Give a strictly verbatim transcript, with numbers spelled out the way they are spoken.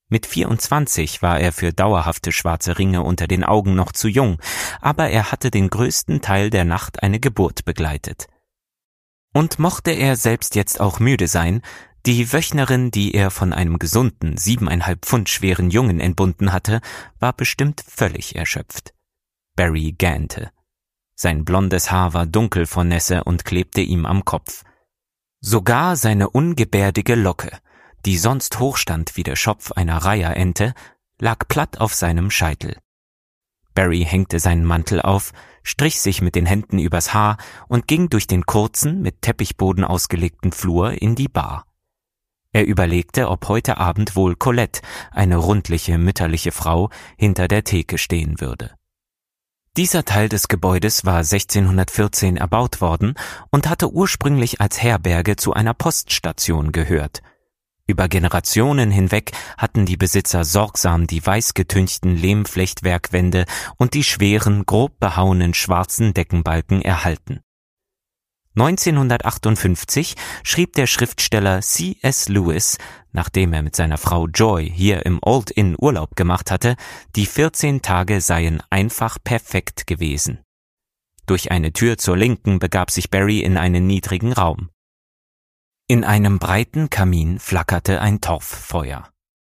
Mit vierundzwanzig war er für dauerhafte schwarze Ringe unter den Augen noch zu jung, aber er hatte den größten Teil der Nacht eine Geburt begleitet. Und mochte er selbst jetzt auch müde sein, die Wöchnerin, die er von einem gesunden, siebeneinhalb Pfund schweren Jungen entbunden hatte, war bestimmt völlig erschöpft. Barry gähnte. Sein blondes Haar war dunkel vor Nässe und klebte ihm am Kopf. Sogar seine ungebärdige Locke, die sonst hochstand wie der Schopf einer Reiherente, lag platt auf seinem Scheitel. Barry hängte seinen Mantel auf, strich sich mit den Händen übers Haar und ging durch den kurzen, mit Teppichboden ausgelegten Flur in die Bar. Er überlegte, ob heute Abend wohl Colette, eine rundliche, mütterliche Frau, hinter der Theke stehen würde. Dieser Teil des Gebäudes war sechzehnhundertvierzehn erbaut worden und hatte ursprünglich als Herberge zu einer Poststation gehört. Über Generationen hinweg hatten die Besitzer sorgsam die weißgetünchten Lehmflechtwerkwände und die schweren, grob behauenen schwarzen Deckenbalken erhalten. neunzehnhundertachtundfünfzig schrieb der Schriftsteller C S Lewis, nachdem er mit seiner Frau Joy hier im Old Inn Urlaub gemacht hatte, die vierzehn Tage seien einfach perfekt gewesen. Durch eine Tür zur Linken begab sich Barry in einen niedrigen Raum. In einem breiten Kamin flackerte ein Torffeuer.